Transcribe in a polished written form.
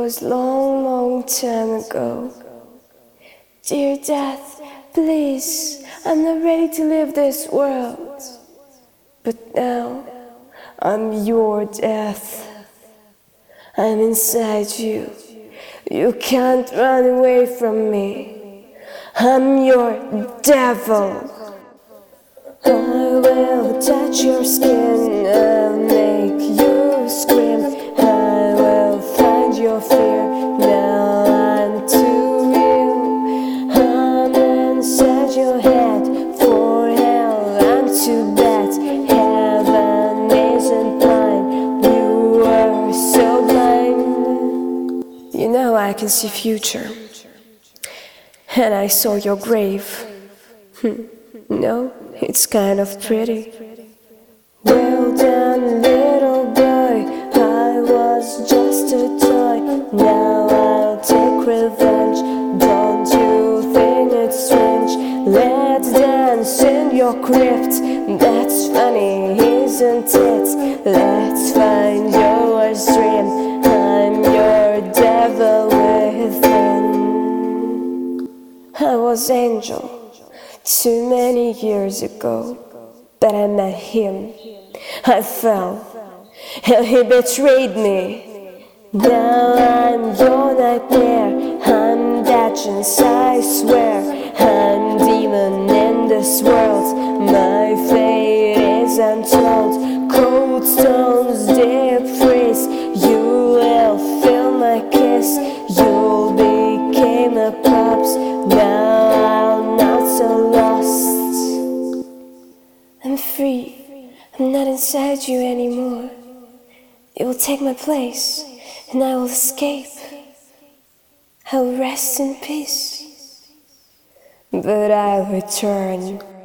was long, long time ago. Dear death, please, I'm not ready to leave this world. But now, I'm your death. I'm inside you. You can't run away from me. I'm your devil. I will touch your skin and make you scream. I will find your fear. Now I'm too real. I'm inside your head. For hell, I'm too bad. Heaven isn't blind. You are so blind. You know I can see future. And I saw your grave. No, it's kind of pretty. Well done, little boy, I was just a toy. Now I'll take revenge. Don't you think it's strange? Let's dance in your crypt. That's funny, isn't it? Let's find your dream. I'm your devil within. I was angel too many years ago, but I met him. I fell, and he betrayed me. Now I'm your nightmare. I'm vengeance, I swear. I'm demon in this world. My fate is untold. Cold stones, deep freeze. You will feel my kiss. You'll become a corpse. Now I'm not so lost. I'm free. I'm not inside you anymore. You will take my place, and I will escape. I will rest in peace, but I'll return.